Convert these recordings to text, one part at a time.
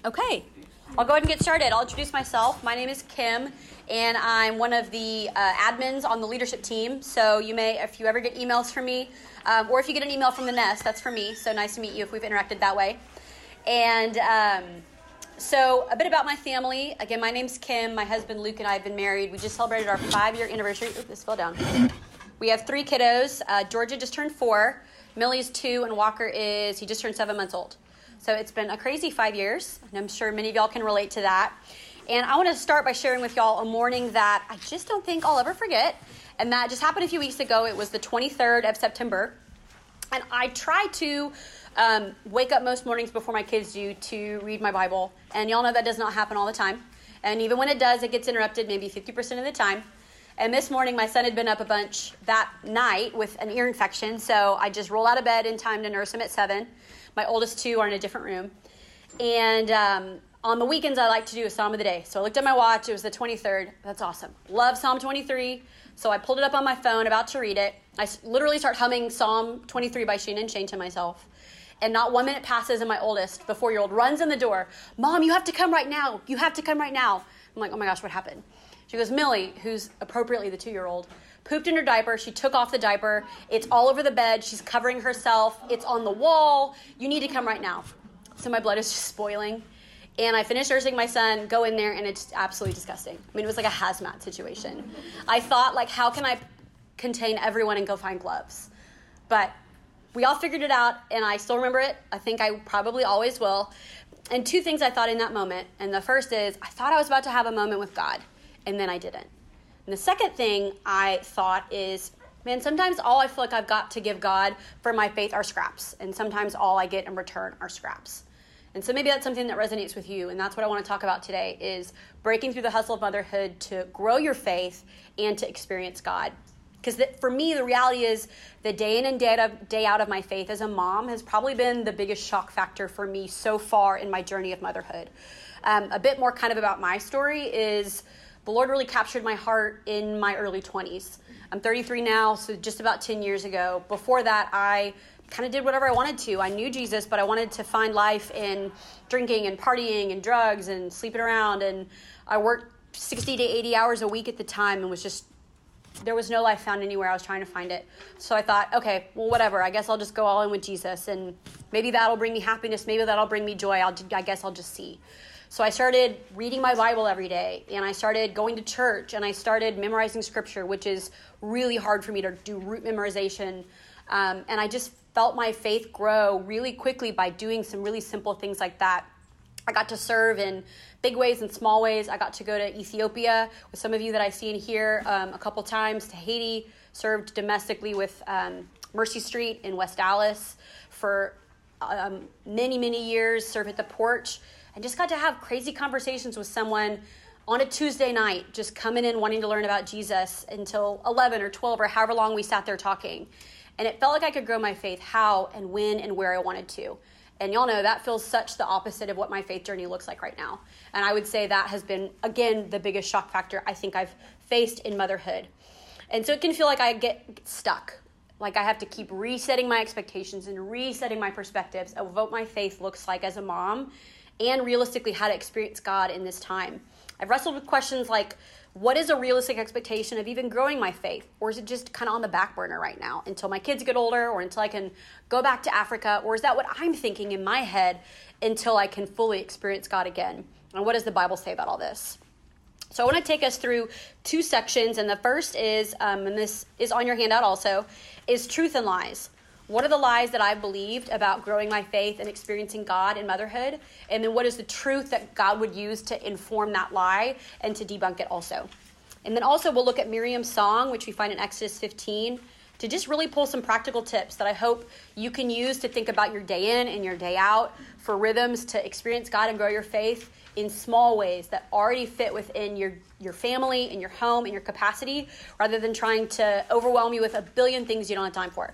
Okay, I'll go ahead and get started. I'll introduce myself. My name is Kim, and I'm one of the admins on the leadership team. So you may, if you ever get emails from me, or if you get an email from the Nest, that's for me. So nice to meet you if we've interacted that way. And so a bit about my family. Again, my name's Kim. My husband Luke and I have been married. We just celebrated our 5-year anniversary. Oop, this fell down. We have 3 kiddos. Georgia just turned 4. Millie's 2, and Walker he just turned 7 months old. So it's been a crazy 5 years, and I'm sure many of y'all can relate to that. And I want to start by sharing with y'all a morning that I just don't think I'll ever forget. And that just happened a few weeks ago. It was the 23rd of September. And I try to wake up most mornings before my kids do to read my Bible. And y'all know that does not happen all the time. And even when it does, it gets interrupted maybe 50% of the time. And this morning, my son had been up a bunch that night with an ear infection. So I just rolled out of bed in time to nurse him at 7. My oldest 2 are in a different room. And on the weekends, I like to do a Psalm of the day. So I looked at my watch. It was the 23rd. That's awesome. Love Psalm 23. So I pulled it up on my phone, about to read it. I literally start humming Psalm 23 by Shannon Shane to myself. And not 1 minute passes, and my oldest, the 4-year-old, runs in the door. Mom, you have to come right now. You have to come right now. I'm like, oh my gosh, what happened? She goes, Millie, who's appropriately the 2-year-old, pooped in her diaper. She took off the diaper. It's all over the bed. She's covering herself. It's on the wall. You need to come right now. So my blood is just boiling. And I finished nursing my son, go in there, and it's absolutely disgusting. I mean, it was like a hazmat situation. I thought, like, how can I contain everyone and go find gloves? But we all figured it out, and I still remember it. I think I probably always will. And 2 things I thought in that moment. And the first is, I thought I was about to have a moment with God, and then I didn't. And the second thing I thought is, man, sometimes all I feel like I've got to give God for my faith are scraps. And sometimes all I get in return are scraps. And so maybe that's something that resonates with you. And that's what I want to talk about today is breaking through the hustle of motherhood to grow your faith and to experience God. Because for me, the reality is the day in and day out of my faith as a mom has probably been the biggest shock factor for me so far in my journey of motherhood. A bit more kind of about my story is the Lord really captured my heart in my early 20s. I'm 33 now, so just about 10 years ago. Before that, I kind of did whatever I wanted to. I knew Jesus, but I wanted to find life in drinking and partying and drugs and sleeping around. And I worked 60 to 80 hours a week at the time and there was no life found anywhere. I was trying to find it. So I thought, okay, well, whatever. I guess I'll just go all in with Jesus. And maybe that'll bring me happiness. Maybe that'll bring me joy. I guess I'll just see. So I started reading my Bible every day, and I started going to church, and I started memorizing scripture, which is really hard for me to do root memorization. And I just felt my faith grow really quickly by doing some really simple things like that. I got to serve in big ways and small ways. I got to go to Ethiopia with some of you that I see in here a couple times, to Haiti, served domestically with Mercy Street in West Dallas for many, many years, served at the Porch, and just got to have crazy conversations with someone on a Tuesday night, just coming in wanting to learn about Jesus until 11 or 12 or however long we sat there talking. And it felt like I could grow my faith how and when and where I wanted to. And y'all know that feels such the opposite of what my faith journey looks like right now. And I would say that has been, again, the biggest shock factor I think I've faced in motherhood. And so it can feel like I get stuck. Like I have to keep resetting my expectations and resetting my perspectives of what my faith looks like as a mom and realistically how to experience God in this time. I've wrestled with questions like, what is a realistic expectation of even growing my faith? Or is it just kind of on the back burner right now until my kids get older or until I can go back to Africa? Or is that what I'm thinking in my head until I can fully experience God again? And what does the Bible say about all this? So I want to take us through 2 sections. And the first is, and this is on your handout also, is truth and lies. What are the lies that I've believed about growing my faith and experiencing God in motherhood? And then what is the truth that God would use to inform that lie and to debunk it also? And then also we'll look at Miriam's song, which we find in Exodus 15, to just really pull some practical tips that I hope you can use to think about your day in and your day out for rhythms to experience God and grow your faith in small ways that already fit within your family and your home and your capacity, rather than trying to overwhelm you with a billion things you don't have time for.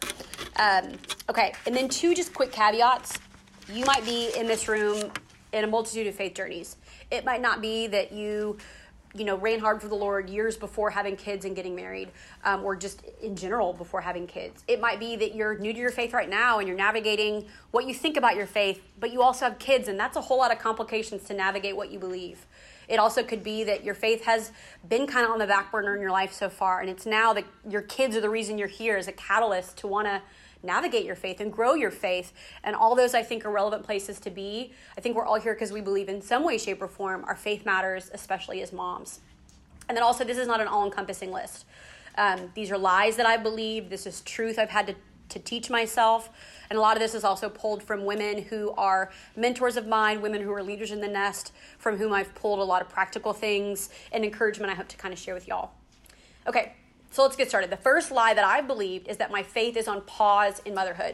Okay, and then 2 just quick caveats. You might be in this room in a multitude of faith journeys. It might not be that you ran hard for the Lord years before having kids and getting married, or just in general before having kids. It might be that you're new to your faith right now and you're navigating what you think about your faith, but you also have kids, and that's a whole lot of complications to navigate what you believe. It also could be that your faith has been kind of on the back burner in your life so far, and it's now that your kids are the reason you're here as a catalyst to want to navigate your faith and grow your faith. And all those, I think, are relevant places to be. I think we're all here because we believe in some way, shape, or form our faith matters, especially as moms. And then also, this is not an all-encompassing list. These are lies that I believe. This is truth I've had to teach myself. And a lot of this is also pulled from women who are mentors of mine, women who are leaders in the nest, from whom I've pulled a lot of practical things and encouragement I hope to kind of share with y'all. Okay, so let's get started. The first lie that I believed is that my faith is on pause in motherhood.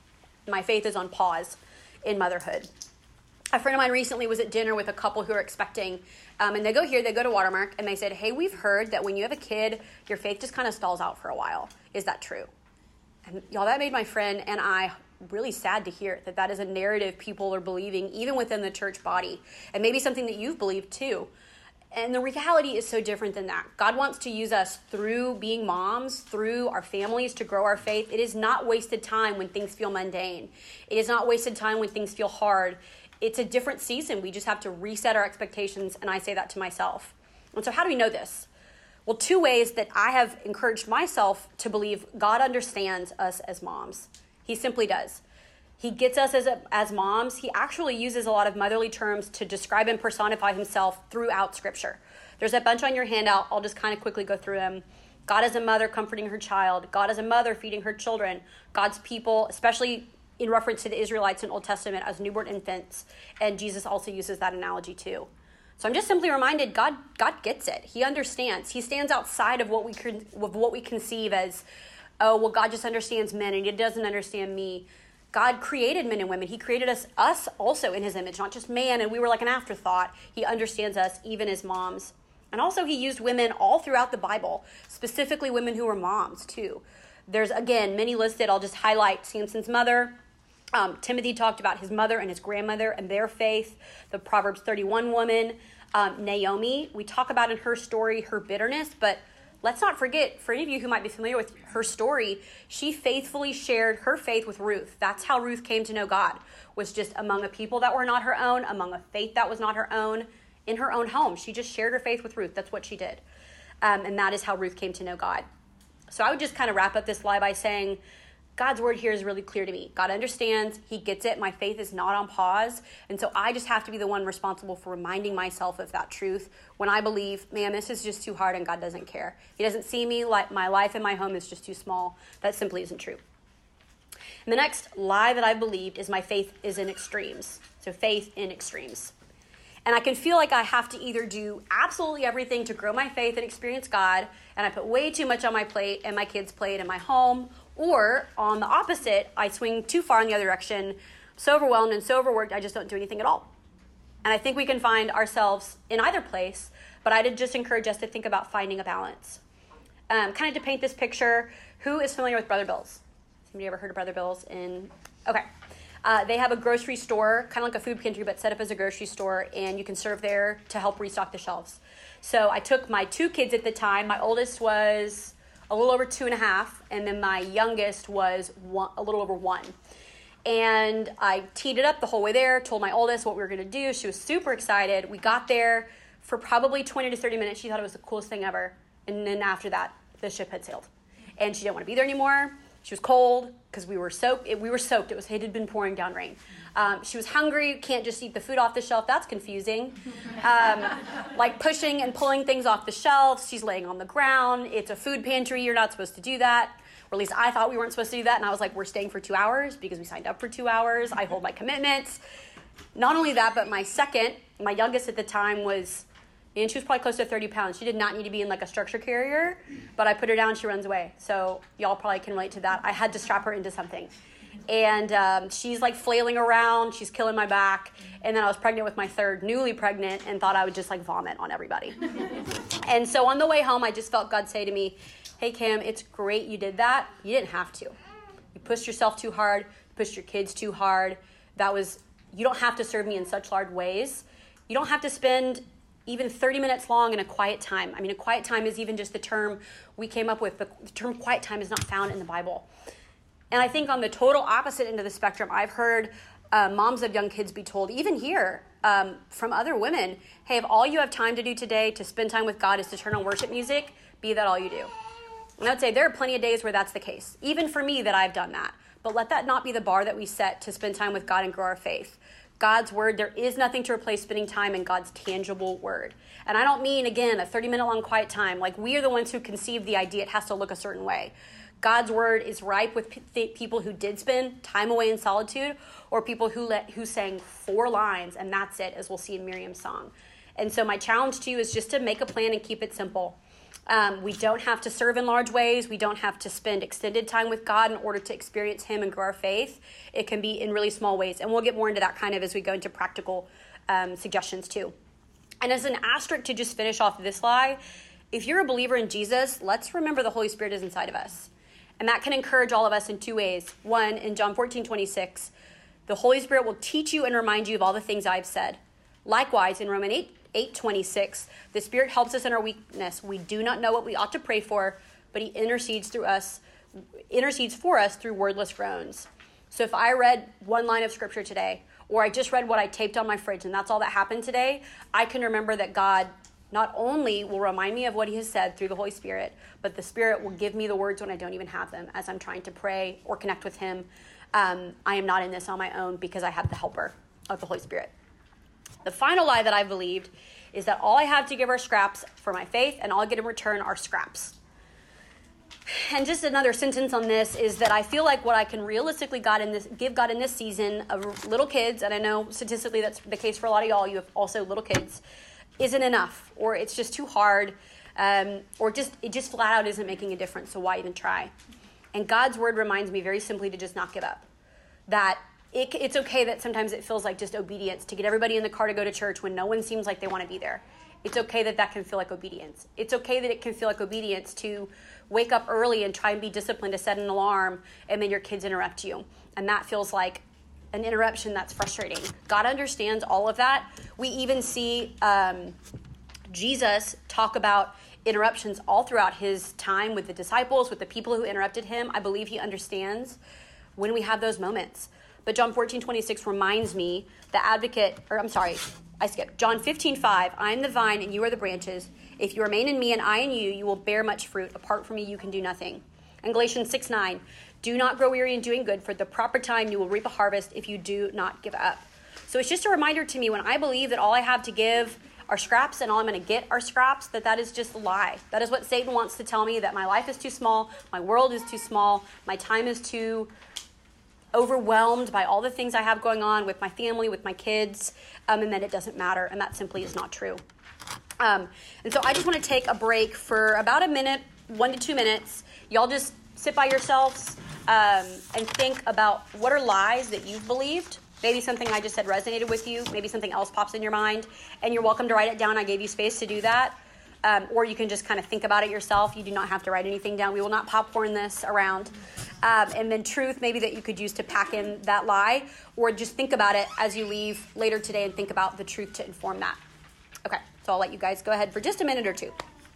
My faith is on pause in motherhood. A friend of mine recently was at dinner with a couple who are expecting, and they go to Watermark, and they said, hey, we've heard that when you have a kid, your faith just kind of stalls out for a while. Is that true? And y'all, that made my friend and I really sad to hear that is a narrative people are believing, even within the church body, and maybe something that you've believed too. And the reality is so different than that. God wants to use us through being moms, through our families, to grow our faith. It is not wasted time when things feel mundane. It is not wasted time when things feel hard. It's a different season. We just have to reset our expectations, and I say that to myself. And so how do we know this? Well, 2 ways that I have encouraged myself to believe God understands us as moms. He simply does. He gets us as moms. He actually uses a lot of motherly terms to describe and personify himself throughout Scripture. There's a bunch on your handout. I'll just kind of quickly go through them. God as a mother comforting her child. God as a mother feeding her children. God's people, especially in reference to the Israelites in Old Testament, as newborn infants. And Jesus also uses that analogy too. So I'm just simply reminded God gets it. He understands. He stands outside of what we conceive as, oh, well, God just understands men and he doesn't understand me. God created men and women. He created us also in his image, not just man, and we were like an afterthought. He understands us even as moms. And also he used women all throughout the Bible, specifically women who were moms too. There's, again, many listed. I'll just highlight Samson's mother. Timothy talked about his mother and his grandmother and their faith. The Proverbs 31 woman, Naomi, we talk about in her story her bitterness, but let's not forget, for any of you who might be familiar with her story, she faithfully shared her faith with Ruth. That's how Ruth came to know God, was just among a people that were not her own, among a faith that was not her own, in her own home. She just shared her faith with Ruth. That's what she did. And that is how Ruth came to know God. So I would just kind of wrap up this lie by saying, God's word here is really clear to me. God understands. He gets it. My faith is not on pause. And so I just have to be the one responsible for reminding myself of that truth when I believe, man, this is just too hard and God doesn't care. He doesn't see me, like my life and my home is just too small. That simply isn't true. And the next lie that I believed is my faith is in extremes. So faith in extremes. And I can feel like I have to either do absolutely everything to grow my faith and experience God, and I put way too much on my plate and my kids' plate and my home, or on the opposite, I swing too far in the other direction, so overwhelmed and so overworked, I just don't do anything at all. And I think we can find ourselves in either place, but I'd just encourage us to think about finding a balance. Kind of to paint this picture, who is familiar with Brother Bill's? Somebody ever heard of Brother Bill's? Okay. They have a grocery store, kind of like a food pantry, but set up as a grocery store, and you can serve there to help restock the shelves. So I took my 2 kids at the time. My oldest was a little over 2.5, and then my youngest was a little over 1. And I teed it up the whole way there, told my oldest what we were going to do. She was super excited. We got there for probably 20 to 30 minutes. She thought it was the coolest thing ever. And then after that, the ship had sailed. And she didn't want to be there anymore. She was cold because we were soaked. It had been pouring down rain. She was hungry. Can't just eat the food off the shelf. That's confusing. Like pushing and pulling things off the shelves. She's laying on the ground. It's a food pantry. You're not supposed to do that. Or at least I thought we weren't supposed to do that. And I was like, we're staying for 2 hours because we signed up for 2 hours. I hold my commitments. Not only that, but my youngest at the time and she was probably close to 30 pounds. She did not need to be in like a structure carrier, but I put her down and she runs away. So y'all probably can relate to that. I had to strap her into something. And she's like flailing around. She's killing my back. And then I was pregnant with my third, newly pregnant, and thought I would just like vomit on everybody. And so on the way home, I just felt God say to me, hey, Kim, it's great you did that. You didn't have to. You pushed yourself too hard. You pushed your kids too hard. You don't have to serve me in such large ways. You don't have to spend even 30 minutes long in a quiet time. I mean, a quiet time is even just the term we came up with, but the term quiet time is not found in the Bible. And I think on the total opposite end of the spectrum, I've heard moms of young kids be told, even here, from other women, hey, if all you have time to do today to spend time with God is to turn on worship music, be that all you do. And I'd say there are plenty of days where that's the case, even for me that I've done that. But let that not be the bar that we set to spend time with God and grow our faith. God's word, there is nothing to replace spending time in God's tangible word. And I don't mean, again, a 30-minute long quiet time. Like, we are the ones who conceived the idea it has to look a certain way. God's word is ripe with people who did spend time away in solitude, or people who sang 4 lines, and that's it, as we'll see in Miriam's song. And so my challenge to you is just to make a plan and keep it simple. We don't have to serve in large ways. We don't have to spend extended time with God in order to experience him and grow our faith. It can be in really small ways. And we'll get more into that kind of as we go into practical suggestions too. And as an asterisk to just finish off this lie, if you're a believer in Jesus, let's remember the Holy Spirit is inside of us. And that can encourage all of us in 2 ways. One, in John 14:26, the Holy Spirit will teach you and remind you of all the things I've said. Likewise, in Romans 8:26, the Spirit helps us in our weakness. We do not know what we ought to pray for, but he intercedes for us through wordless groans. So if I read one line of scripture today, or I just read what I taped on my fridge, and that's all that happened today, I can remember that God not only will remind me of what he has said through the Holy Spirit, but the Spirit will give me the words when I don't even have them as I'm trying to pray or connect with him. I am not in this on my own because I have the helper of the Holy Spirit. The final lie that I believed is that all I have to give are scraps for my faith, and all I get in return are scraps. And just another sentence on this is that I feel like what I can realistically give God in this season of little kids, and I know statistically that's the case for a lot of y'all, you have also little kids, isn't enough, or it's just too hard, or it just flat out isn't making a difference, so why even try? And God's word reminds me very simply to just not give up. That it's okay that sometimes it feels like just obedience to get everybody in the car to go to church when no one seems like they want to be there. It's okay that can feel like obedience. It's okay that it can feel like obedience to wake up early and try and be disciplined to set an alarm, and then your kids interrupt you. And that feels like an interruption that's frustrating. God understands all of that. We even see Jesus talk about interruptions all throughout his time with the disciples, with the people who interrupted him. I believe he understands when we have those moments. But John 14:26 reminds me, John 15:5, I am the vine and you are the branches. If you remain in me and I in you, you will bear much fruit. Apart from me, you can do nothing. And Galatians 6:9, do not grow weary in doing good, for at the proper time you will reap a harvest if you do not give up. So it's just a reminder to me when I believe that all I have to give are scraps and all I'm going to get are scraps, that is just a lie. That is what Satan wants to tell me, that my life is too small, my world is too small, my time is too overwhelmed by all the things I have going on with my family, with my kids, and that it doesn't matter, and that simply is not true. And so I just want to take a break for about a minute, 1 to 2 minutes. Y'all just sit by yourselves and think about what are lies that you've believed. Maybe something I just said resonated with you. Maybe something else pops in your mind, and you're welcome to write it down. I gave you space to do that. Or you can just kind of think about it yourself. You do not have to write anything down. We will not popcorn this around. And then truth, maybe that you could use to pack in that lie, or just think about it as you leave later today and think about the truth to inform that. Okay, so I'll let you guys go ahead for just a minute or two.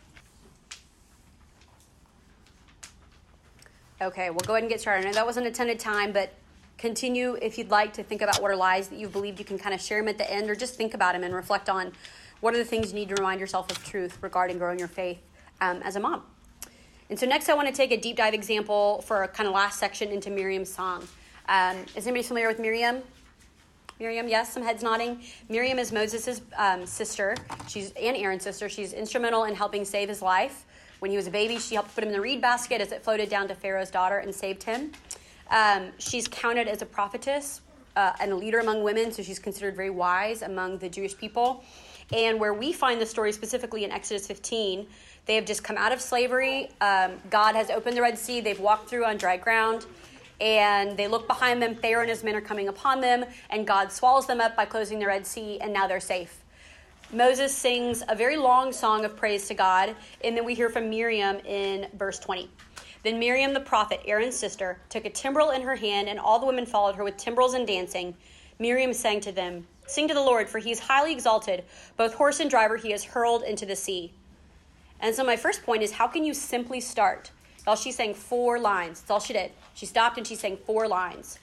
Okay, we'll go ahead and get started. I know that wasn't a ton of time, but continue if you'd like to think about what are lies that you've believed. You can kind of share them at the end, or just think about them and reflect on what are the things you need to remind yourself of truth regarding growing your faith as a mom. And so next I want to take a deep dive example for a kind of last section into Miriam's song. Is anybody familiar with Miriam? Miriam, yes, some heads nodding. Miriam is Moses' sister. She's Aaron's sister. She's instrumental in helping save his life. When he was a baby, she helped put him in the reed basket as it floated down to Pharaoh's daughter and saved him. She's counted as a prophetess and a leader among women, so she's considered very wise among the Jewish people. And where we find the story specifically in Exodus 15, they have just come out of slavery. God has opened the Red Sea. They've walked through on dry ground. And they look behind them. Pharaoh and his men are coming upon them. And God swallows them up by closing the Red Sea. And now they're safe. Moses sings a very long song of praise to God. And then we hear from Miriam in verse 20. Then Miriam the prophet, Aaron's sister, took a timbrel in her hand. And all the women followed her with timbrels and dancing. Miriam sang to them, Sing to the Lord, for he is highly exalted. Both horse and driver he has hurled into the sea. And so my first point is, how can you simply start? Well, she sang 4 lines. That's all she did. She stopped and she sang 4 lines.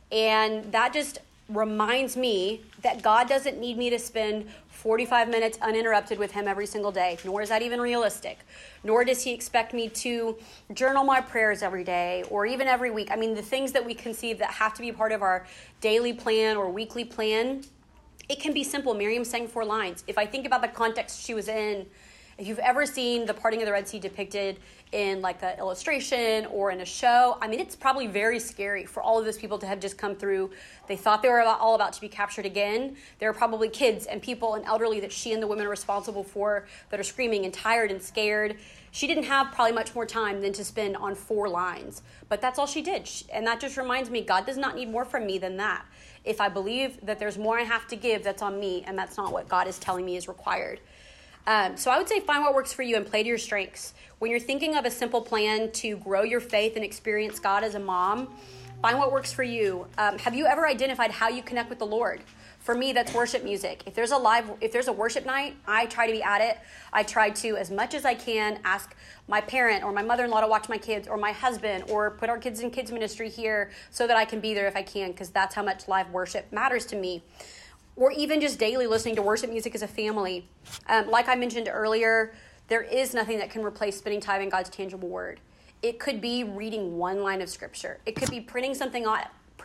And that just reminds me that God doesn't need me to spend 45 minutes uninterrupted with him every single day, nor is that even realistic. Nor does he expect me to journal my prayers every day or even every week. I mean, the things that we conceive that have to be part of our daily plan or weekly plan, it can be simple. Miriam sang 4 lines. If I think about the context she was in, if you've ever seen the parting of the Red Sea depicted in like an illustration or in a show, I mean, it's probably very scary for all of those people to have just come through. They thought they were all about to be captured again. There are probably kids and people and elderly that she and the women are responsible for that are screaming and tired and scared. She didn't have probably much more time than to spend on 4 lines, but that's all she did. And that just reminds me, God does not need more from me than that. If I believe that there's more I have to give, that's on me, and that's not what God is telling me is required. So I would say find what works for you and play to your strengths. When you're thinking of a simple plan to grow your faith and experience God as a mom, find what works for you. Have you ever identified how you connect with the Lord? For me, that's worship music. If there's a worship night, I try to be at it. I try to, as much as I can, ask my parent or my mother-in-law to watch my kids or my husband or put our kids in kids ministry here so that I can be there if I can, because that's how much live worship matters to me. Or even just daily listening to worship music as a family. Like I mentioned earlier, there is nothing that can replace spending time in God's tangible word. It could be reading 1 line of scripture. It could be printing something off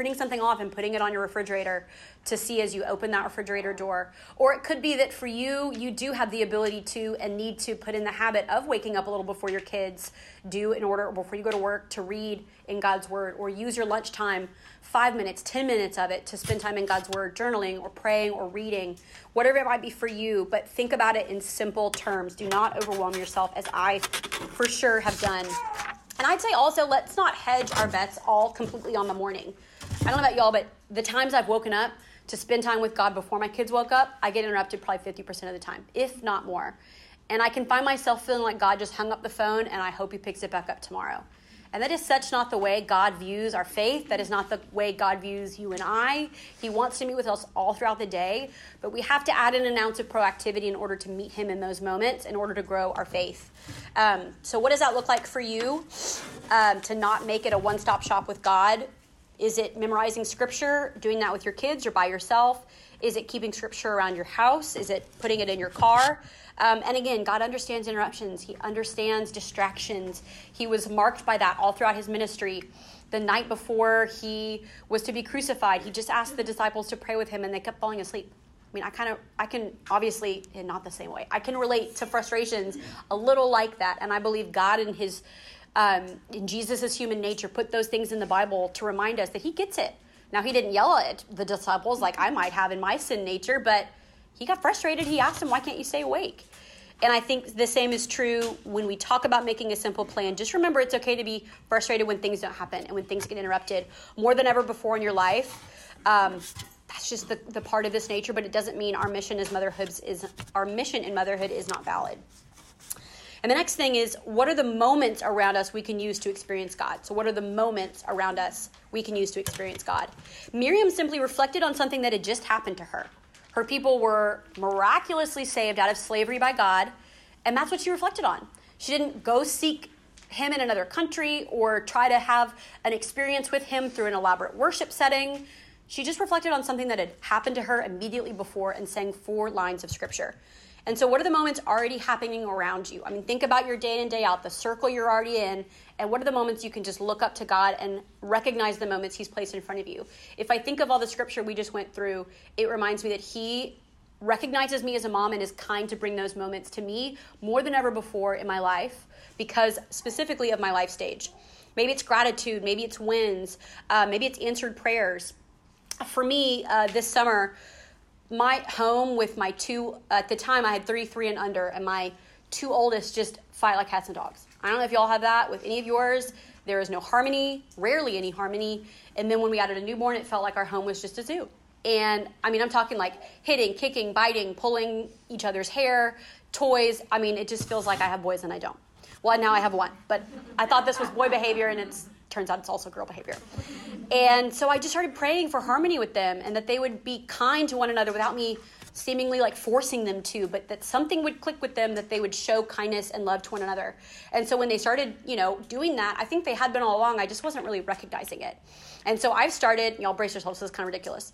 and putting it on your refrigerator to see as you open that refrigerator door. Or it could be that for you, you do have the ability to and need to put in the habit of waking up a little before your kids do in order, before you go to work, to read in God's word, or use your lunchtime, 5 minutes, 10 minutes of it to spend time in God's word, journaling or praying or reading, whatever it might be for you. But think about it in simple terms. Do not overwhelm yourself, as I for sure have done. And I'd say also, let's not hedge our bets all completely on the morning. I don't know about y'all, but the times I've woken up to spend time with God before my kids woke up, I get interrupted probably 50% of the time, if not more. And I can find myself feeling like God just hung up the phone and I hope he picks it back up tomorrow. And that is such not the way God views our faith. That is not the way God views you and I. He wants to meet with us all throughout the day, but we have to add an ounce of proactivity in order to meet him in those moments, in order to grow our faith. So what does that look like for you to not make it a one-stop shop with God? Is it memorizing scripture, doing that with your kids or by yourself? Is it keeping scripture around your house? Is it putting it in your car? And again, God understands interruptions. He understands distractions. He was marked by that all throughout his ministry. The night before he was to be crucified, he just asked the disciples to pray with him and they kept falling asleep. I mean, I can obviously, not the same way, I can relate to frustrations a little like that. And I believe God in his in Jesus' human nature put those things in the Bible to remind us that he gets it. Now, he didn't yell at the disciples like I might have in my sin nature, but he got frustrated. He asked them, why can't you stay awake? And I think the same is true when we talk about making a simple plan. Just remember, it's okay to be frustrated when things don't happen and when things get interrupted more than ever before in your life. That's just the part of this nature, but it doesn't mean our mission in motherhood is not valid. And the next thing is, what are the moments around us we can use to experience God? So what are the moments around us we can use to experience God? Miriam simply reflected on something that had just happened to her. Her people were miraculously saved out of slavery by God, and that's what she reflected on. She didn't go seek him in another country or try to have an experience with him through an elaborate worship setting. She just reflected on something that had happened to her immediately before and sang 4 lines of scripture. And so what are the moments already happening around you? I mean, think about your day in and day out, the circle you're already in, and what are the moments you can just look up to God and recognize the moments he's placed in front of you? If I think of all the scripture we just went through, it reminds me that he recognizes me as a mom and is kind to bring those moments to me more than ever before in my life, because specifically of my life stage. Maybe it's gratitude, maybe it's wins, maybe it's answered prayers. For me, this summer, my home with my 2, at the time I had 3 and under, and my 2 oldest just fight like cats and dogs. I don't know if y'all have that with any of yours. There is no harmony, rarely any harmony. And then when we added a newborn, it felt like our home was just a zoo. And I mean, I'm talking like hitting, kicking, biting, pulling each other's hair, toys. I mean, it just feels like I have boys and I don't. Well, now I have 1, but I thought this was boy behavior, and it's Turns out it's also girl behavior. And so I just started praying for harmony with them and that they would be kind to one another without me seemingly like forcing them to, but that something would click with them, that they would show kindness and love to one another. And so when they started, doing that, I think they had been all along. I just wasn't really recognizing it. And so I've started, y'all brace yourselves, this is kind of ridiculous.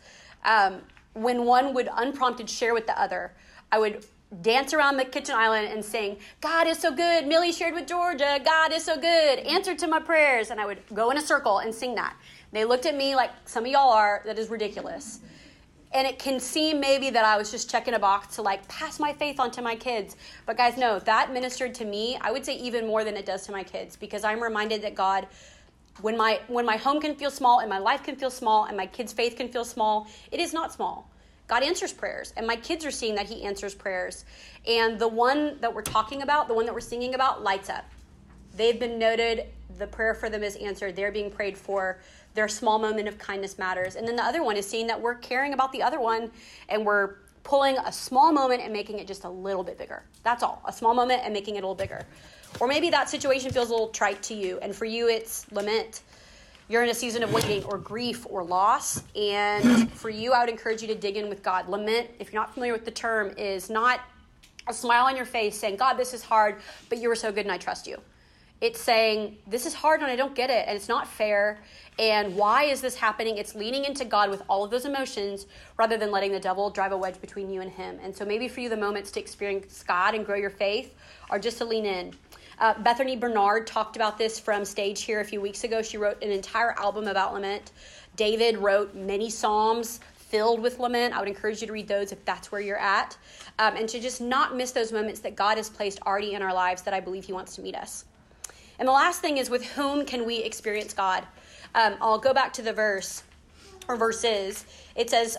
When one would unprompted share with the other, I would dance around the kitchen island and sing, God is so good, Millie shared with Georgia, God is so good, answer to my prayers. And I would go in a circle and sing that. They looked at me like some of y'all are, that is ridiculous. And it can seem maybe that I was just checking a box to like pass my faith on to my kids. But guys, no, that ministered to me, I would say even more than it does to my kids, because I'm reminded that God, when my home can feel small and my life can feel small and my kids' faith can feel small, it is not small. God answers prayers, and my kids are seeing that he answers prayers. And the one that we're talking about, the one that we're singing about, lights up. They've been noted. The prayer for them is answered. They're being prayed for. Their small moment of kindness matters. And then the other one is seeing that we're caring about the other one, and we're pulling a small moment and making it just a little bit bigger. That's all. A small moment and making it a little bigger. Or maybe that situation feels a little trite to you, and for you it's lament. You're in a season of waiting or grief or loss, and for you, I would encourage you to dig in with God. Lament, if you're not familiar with the term, is not a smile on your face saying, God, this is hard, but you were so good and I trust you. It's saying, this is hard and I don't get it, and it's not fair, and why is this happening? It's leaning into God with all of those emotions rather than letting the devil drive a wedge between you and him. And so maybe for you, the moments to experience God and grow your faith are just to lean in. Bethany Bernard talked about this from stage here a few weeks ago. She wrote an entire album about lament. David wrote many psalms filled with lament. I would encourage you to read those if that's where you're at. And to just not miss those moments that God has placed already in our lives that I believe he wants to meet us. And the last thing is, with whom can we experience God? I'll go back to the verse, or verses. It says,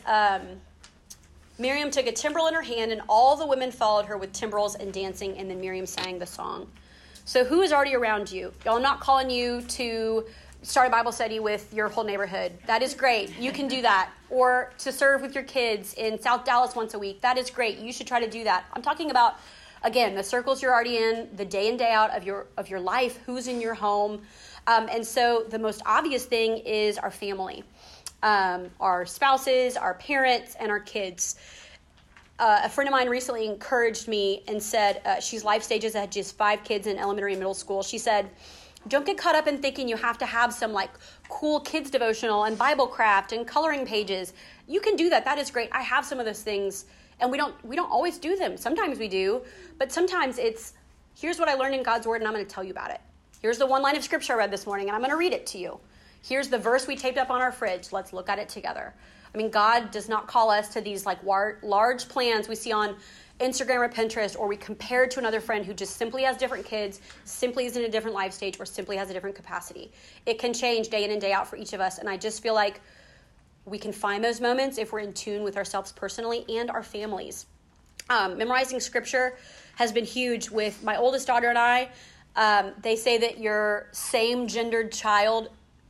Miriam took a timbrel in her hand, and all the women followed her with timbrels and dancing, and then Miriam sang the song. So who is already around you? Y'all, I'm not calling you to start a Bible study with your whole neighborhood. That is great. You can do that. Or to serve with your kids in South Dallas once a week. That is great. You should try to do that. I'm talking about, again, the circles you're already in, the day in, day out of your life, who's in your home. And so the most obvious thing is our family, our spouses, our parents, and our kids. A friend of mine recently encouraged me and said, she's life stages, had just 5 kids in elementary and middle school. She said, don't get caught up in thinking you have to have some like cool kids devotional and Bible craft and coloring pages. You can do that. That is great. I have some of those things, and we don't always do them. Sometimes we do, but sometimes it's, here's what I learned in God's word, and I'm going to tell you about it. Here's the one line of scripture I read this morning, and I'm going to read it to you. Here's the verse we taped up on our fridge. Let's look at it together. I mean, God does not call us to these like large plans we see on Instagram or Pinterest, or we compare to another friend who just simply has different kids, simply is in a different life stage, or simply has a different capacity. It can change day in and day out for each of us, and I just feel like we can find those moments if we're in tune with ourselves personally and our families. Memorizing scripture has been huge with my oldest daughter and I. They say that your first same-gendered child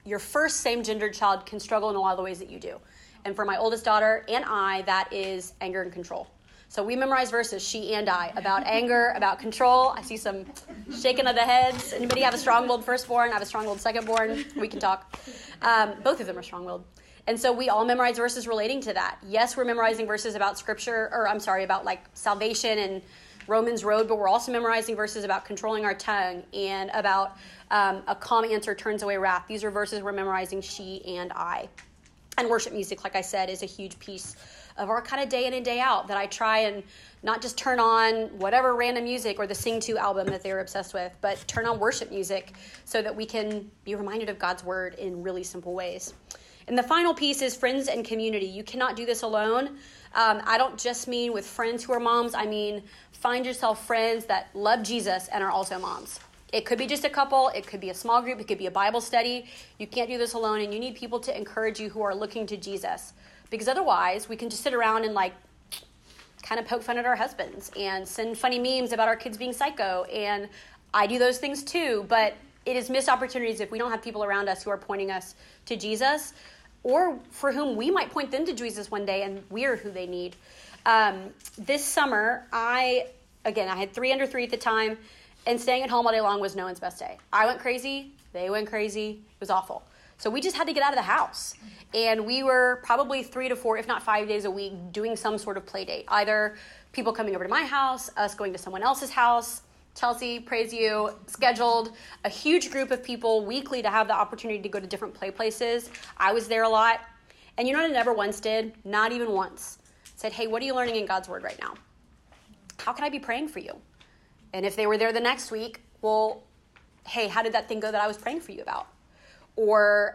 can struggle in a lot of the ways that you do. And for my oldest daughter and I, that is anger and control. So we memorize verses, she and I, about anger, about control. I see some shaking of the heads. Anybody have a strong-willed firstborn? I have a strong-willed secondborn. We can talk. Both of them are strong-willed. And so we all memorize verses relating to that. Yes, we're memorizing verses about about like salvation and Romans road, but we're also memorizing verses about controlling our tongue and about a calm answer turns away wrath. These are verses we're memorizing, she and I. And worship music, like I said, is a huge piece of our kind of day in and day out that I try and not just turn on whatever random music or the Sing 2 album that they were obsessed with, but turn on worship music so that we can be reminded of God's word in really simple ways. And the final piece is friends and community. You cannot do this alone. I don't just mean with friends who are moms. I mean, find yourself friends that love Jesus and are also moms. It could be just a couple. It could be a small group. It could be a Bible study. You can't do this alone, and you need people to encourage you who are looking to Jesus. Because otherwise, we can just sit around and kind of poke fun at our husbands and send funny memes about our kids being psycho. And I do those things too, but it is missed opportunities if we don't have people around us who are pointing us to Jesus, or for whom we might point them to Jesus one day and we're who they need. This summer, I had 3 under 3 at the time, and staying at home all day long was no one's best day. I went crazy. They went crazy. It was awful. So we just had to get out of the house. And we were probably 3 to 4, if not 5 days a week, doing some sort of play date. Either people coming over to my house, us going to someone else's house. Chelsea, praise you, scheduled a huge group of people weekly to have the opportunity to go to different play places. I was there a lot. And you know what I never once did? Not even once. Said, hey, what are you learning in God's word right now? How can I be praying for you? And if they were there the next week, well, hey, how did that thing go that I was praying for you about? Or,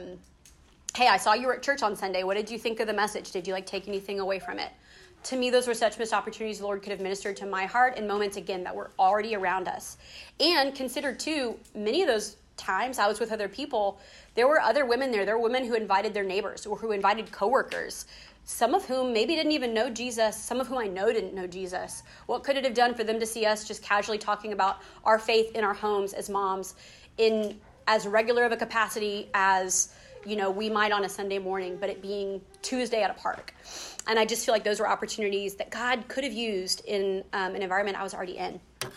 hey, I saw you were at church on Sunday. What did you think of the message? Did you take anything away from it? To me, those were such missed opportunities the Lord could have ministered to my heart in moments, again, that were already around us. And consider, too, many of those times I was with other people, there were other women there. There were women who invited their neighbors or who invited coworkers, some of whom maybe didn't even know Jesus, some of whom I know didn't know Jesus. What could it have done for them to see us just casually talking about our faith in our homes as moms in as regular of a capacity as, we might on a Sunday morning, but it being Tuesday at a park. And I just feel like those were opportunities that God could have used in an environment I was already in.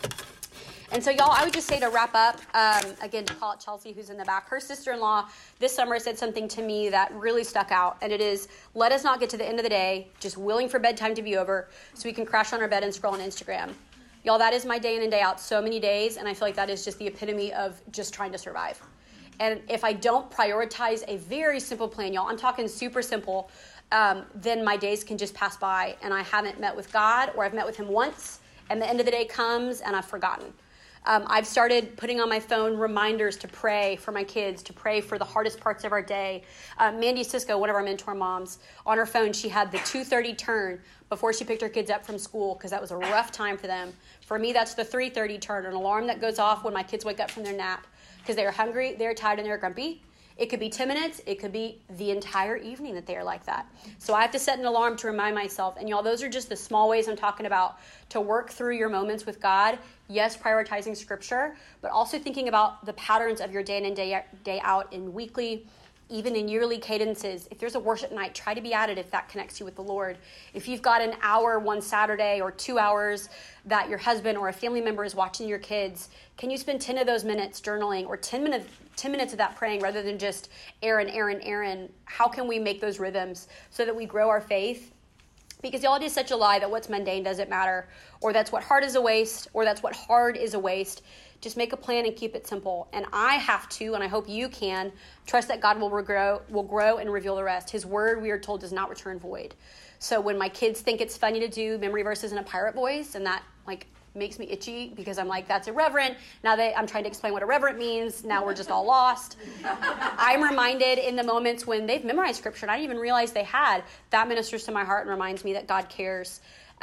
And so, y'all, I would just say to wrap up, again, to call it Chelsea, who's in the back, her sister-in-law this summer said something to me that really stuck out. And it is, let us not get to the end of the day just willing for bedtime to be over so we can crash on our bed and scroll on Instagram. Y'all, that is my day in and day out so many days. And I feel like that is just the epitome of just trying to survive. And if I don't prioritize a very simple plan, y'all, I'm talking super simple, then my days can just pass by and I haven't met with God, or I've met with him once and the end of the day comes and I've forgotten. I've started putting on my phone reminders to pray for my kids, to pray for the hardest parts of our day. Mandy Cisco, one of our mentor moms, on her phone, she had the 2:30 turn before she picked her kids up from school because that was a rough time for them. For me, that's the 3:30 turn, an alarm that goes off when my kids wake up from their nap because they're hungry, they're tired, and they're grumpy. It could be 10 minutes. It could be the entire evening that they are like that. So I have to set an alarm to remind myself. And y'all, those are just the small ways I'm talking about to work through your moments with God. Yes, prioritizing scripture, but also thinking about the patterns of your day in and day out in weekly, even in yearly cadences. If there's a worship night, try to be at it if that connects you with the Lord. If you've got an hour one Saturday or 2 hours that your husband or a family member is watching your kids, can you spend 10 of those minutes journaling or 10 minutes of that praying rather than just Aaron? How can we make those rhythms so that we grow our faith? Because y'all, it is such a lie that what's mundane doesn't matter, or that's what hard is a waste, or that's what hard is a waste. Just make a plan and keep it simple. And I have to, and I hope you can, trust that God will grow and reveal the rest. His word, we are told, does not return void. So when my kids think it's funny to do memory verses in a pirate voice, and that makes me itchy because I'm like, that's irreverent. Now I'm trying to explain what irreverent means. Now we're just all lost. I'm reminded in the moments when they've memorized scripture and I didn't even realize they had. That ministers to my heart and reminds me that God cares.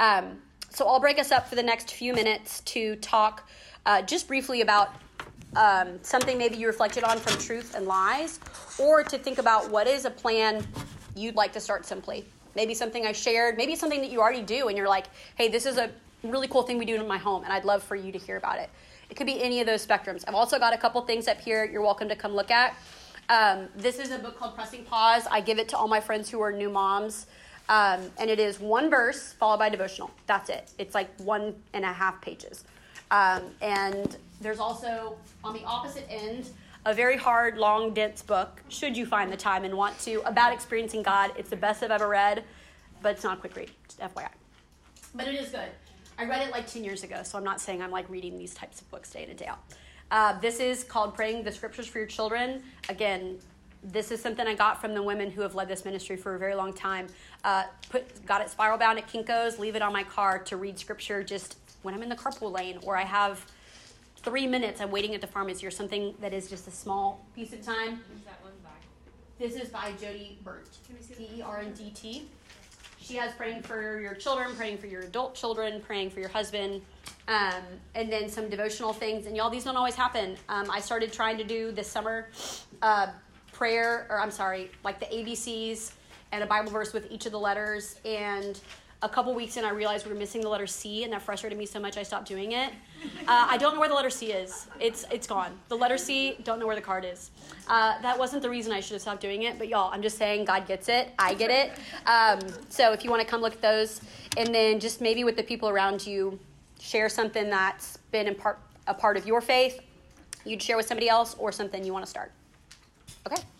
So I'll break us up for the next few minutes to talk just briefly about something maybe you reflected on from Truth and Lies, or to think about what is a plan you'd like to start simply. Maybe something I shared, maybe something that you already do and you're like, hey, this is a really cool thing we do in my home and I'd love for you to hear about it. It could be any of those spectrums. I've also got a couple things up here you're welcome to come look at. This is a book called Pressing Pause. I give it to all my friends who are new moms. And it is one verse followed by devotional. That's it. It's 1.5 pages. And there's also, on the opposite end, a very hard, long, dense book, should you find the time and want to, about experiencing God. It's the best I've ever read, but it's not a quick read, just FYI. But it is good. I read it 10 years ago, so I'm not saying I'm reading these types of books day in and day out. This is called Praying the Scriptures for Your Children. Again, this is something I got from the women who have led this ministry for a very long time. Got it spiral bound at Kinko's, leave it on my car to read scripture just when I'm in the carpool lane, or I have 3 minutes, I'm waiting at the pharmacy, or something that is just a small piece of time. Who's that one by? This is by Jody Burt, Berndt. She has praying for your children, praying for your adult children, praying for your husband, and then some devotional things. And y'all, these don't always happen. I started trying to do this summer prayer, the ABCs and a Bible verse with each of the letters. And a couple weeks in, I realized we were missing the letter C, and that frustrated me so much I stopped doing it. I don't know where the letter C is. It's gone. The letter C, don't know where the card is. That wasn't the reason I should have stopped doing it, but y'all, I'm just saying God gets it. I get it. So if you want to come look at those, and then just maybe with the people around you, share something that's been a part of your faith. you'd share with somebody else or something you want to start. Okay.